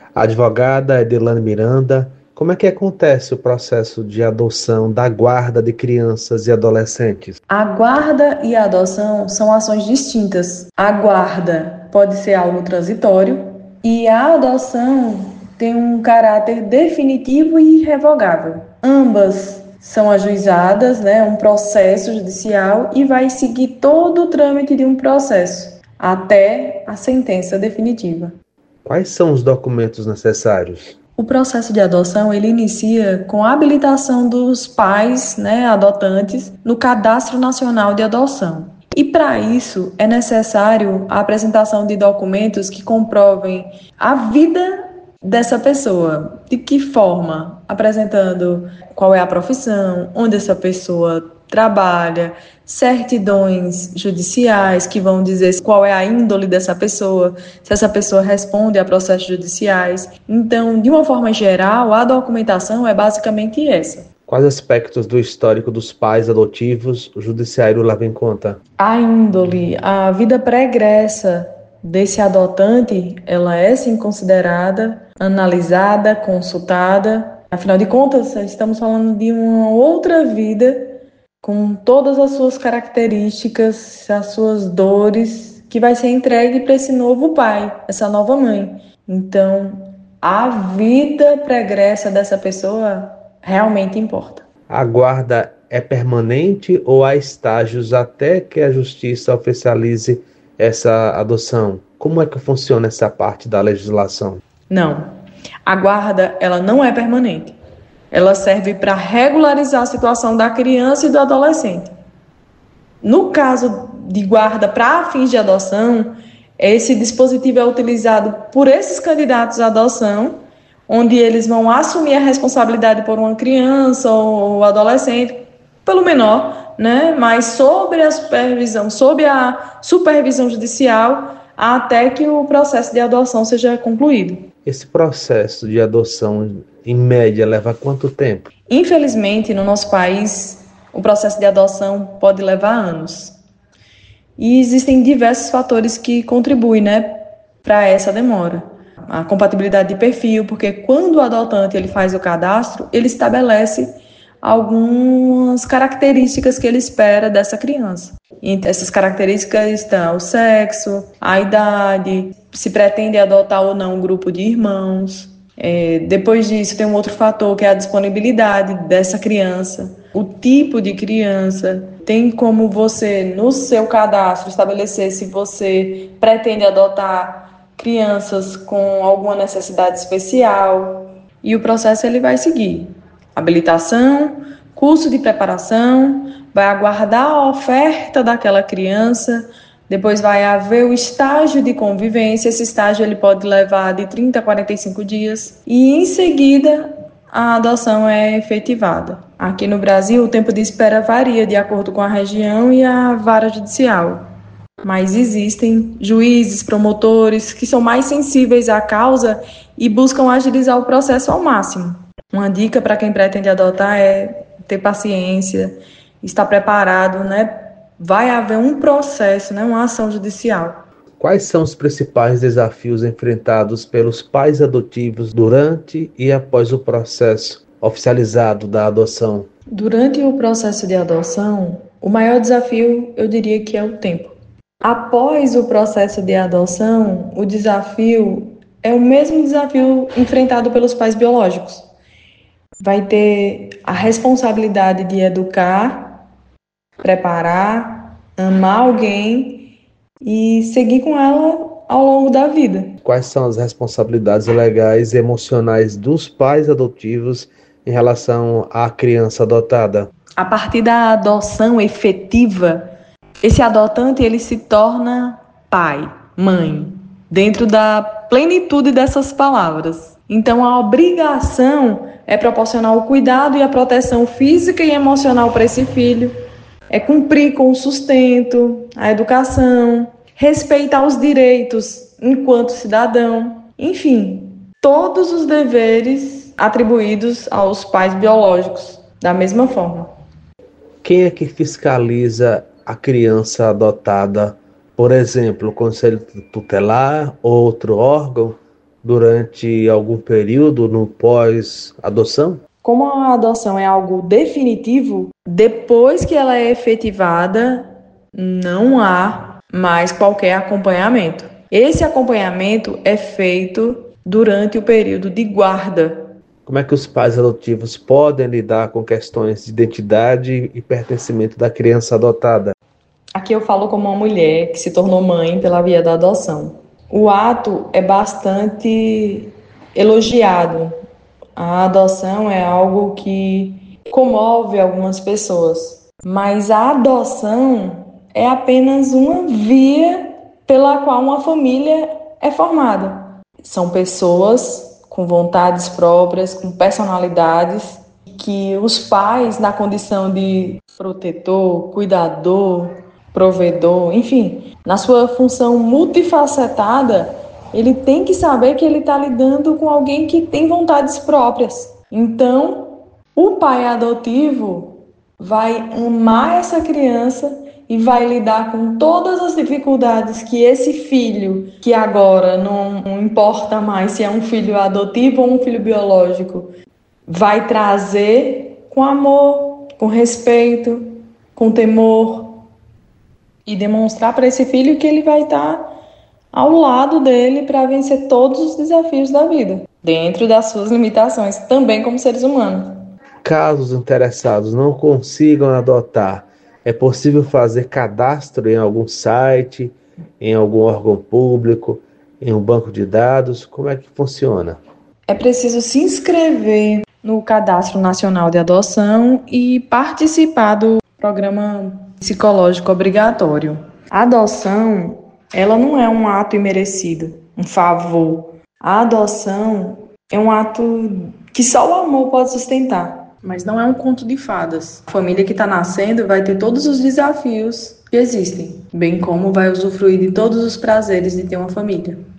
A advogada Edelane Miranda, como é que acontece o processo de adoção da guarda de crianças e adolescentes? A guarda e a adoção são ações distintas. A guarda pode ser algo transitório e a adoção tem um caráter definitivo e irrevogável. Ambas são ajuizadas, um processo judicial e vai seguir todo o trâmite de um processo até a sentença definitiva. Quais são os documentos necessários? O processo de adoção ele inicia com a habilitação dos pais, adotantes, no Cadastro Nacional de Adoção. E para isso é necessário a apresentação de documentos que comprovem a vida dessa pessoa. De que forma? Apresentando qual é a profissão, onde essa pessoa trabalha, certidões judiciais que vão dizer qual é a índole dessa pessoa, se essa pessoa responde a processos judiciais. Então, de uma forma geral, a documentação é basicamente essa. Quais aspectos do histórico dos pais adotivos o judiciário leva em conta? A índole, a vida pregressa desse adotante, ela é sim considerada, analisada, consultada. Afinal de contas, estamos falando de uma outra vida com todas as suas características, as suas dores, que vai ser entregue para esse novo pai, essa nova mãe. Então, a vida pregressa dessa pessoa realmente importa. A guarda é permanente ou há estágios até que a justiça oficialize essa adoção? Como é que funciona essa parte da legislação? Não. A guarda, ela não é permanente. Ela serve para regularizar a situação da criança e do adolescente. No caso de guarda para fins de adoção, esse dispositivo é utilizado por esses candidatos à adoção, onde eles vão assumir a responsabilidade por uma criança ou adolescente, pelo menor, mas sob a supervisão judicial, até que o processo de adoção seja concluído. Esse processo de adoção, em média, leva quanto tempo? Infelizmente, no nosso país, o processo de adoção pode levar anos. E existem diversos fatores que contribuem, para essa demora. A compatibilidade de perfil, porque quando o adotante ele faz o cadastro, ele estabelece algumas características que ele espera dessa criança. Entre essas características estão o sexo, a idade, se pretende adotar ou não um grupo de irmãos. Depois disso, tem um outro fator que é a disponibilidade dessa criança, o tipo de criança. Tem como você, no seu cadastro, estabelecer se você pretende adotar crianças com alguma necessidade especial. E o processo ele vai seguir. Habilitação, curso de preparação, vai aguardar a oferta daquela criança, depois vai haver o estágio de convivência. Esse estágio ele pode levar de 30 a 45 dias e em seguida a adoção é efetivada. Aqui no Brasil o tempo de espera varia de acordo com a região e a vara judicial. Mas existem juízes, promotores que são mais sensíveis à causa e buscam agilizar o processo ao máximo. Uma dica para quem pretende adotar é ter paciência, estar preparado, Vai haver um processo, uma ação judicial. Quais são os principais desafios enfrentados pelos pais adotivos durante e após o processo oficializado da adoção? Durante o processo de adoção, o maior desafio, eu diria que é o tempo. Após o processo de adoção, o desafio é o mesmo desafio enfrentado pelos pais biológicos. Vai ter a responsabilidade de educar, preparar, amar alguém e seguir com ela ao longo da vida. Quais são as responsabilidades legais e emocionais dos pais adotivos em relação à criança adotada? A partir da adoção efetiva, esse adotante ele se torna pai, mãe, dentro da plenitude dessas palavras. Então, a obrigação é proporcionar o cuidado e a proteção física e emocional para esse filho, é cumprir com o sustento, a educação, respeitar os direitos enquanto cidadão, enfim, todos os deveres atribuídos aos pais biológicos, da mesma forma. Quem é que fiscaliza a criança adotada? Por exemplo, o Conselho Tutelar ou outro órgão? durante algum período no pós-adoção? Como a adoção é algo definitivo, depois que ela é efetivada, não há mais qualquer acompanhamento. Esse acompanhamento é feito durante o período de guarda. Como é que os pais adotivos podem lidar com questões de identidade e pertencimento da criança adotada? Aqui eu falo como uma mulher que se tornou mãe pela via da adoção. O ato é bastante elogiado. A adoção é algo que comove algumas pessoas, mas a adoção é apenas uma via pela qual uma família é formada. São pessoas com vontades próprias, com personalidades, que os pais, na condição de protetor, cuidador, provedor, enfim, na sua função multifacetada, ele tem que saber que ele está lidando com alguém que tem vontades próprias. Então, o pai adotivo vai amar essa criança e vai lidar com todas as dificuldades que esse filho, que agora não importa mais se é um filho adotivo ou um filho biológico, vai trazer com amor, com respeito, com temor, e demonstrar para esse filho que ele vai estar ao lado dele para vencer todos os desafios da vida, dentro das suas limitações, também como seres humanos. Caso os interessados não consigam adotar, é possível fazer cadastro em algum site, em algum órgão público, em um banco de dados? Como é que funciona? É preciso se inscrever no Cadastro Nacional de Adoção e participar do programa psicológico obrigatório. A adoção, ela não é um ato imerecido, um favor. A adoção é um ato que só o amor pode sustentar, mas não é um conto de fadas. A família que está nascendo vai ter todos os desafios que existem, bem como vai usufruir de todos os prazeres de ter uma família.